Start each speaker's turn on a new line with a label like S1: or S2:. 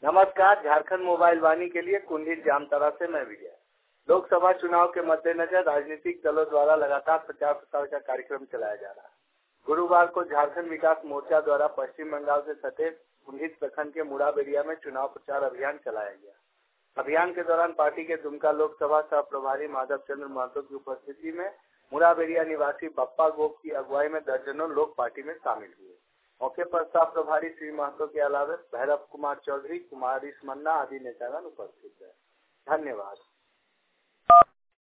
S1: नमस्कार, झारखंड मोबाइल वाणी के लिए कुंडील जामताड़ा से मैं विजय। लोकसभा चुनाव के मद्देनजर राजनीतिक दलों द्वारा लगातार प्रचार प्रसार का कार्यक्रम चलाया जा रहा है। गुरुवार को झारखंड विकास मोर्चा द्वारा पश्चिम बंगाल से सटे कुंडील प्रखंड के मुड़ाबेरिया में चुनाव प्रचार अभियान चलाया गया। अभियान के दौरान पार्टी के दुमका लोकसभा सह प्रभारी माधव चंद्र महतो की उपस्थिति में मुड़ाबेरिया निवासी बप्पा गोप की अगुवाई में दर्जनों लोग पार्टी में शामिल हुए। मौके पर सह प्रभारी श्री महतो के अलावा भैरव कुमार चौधरी, कुमारी मन्ना आदि नेतागण उपस्थित है। धन्यवाद।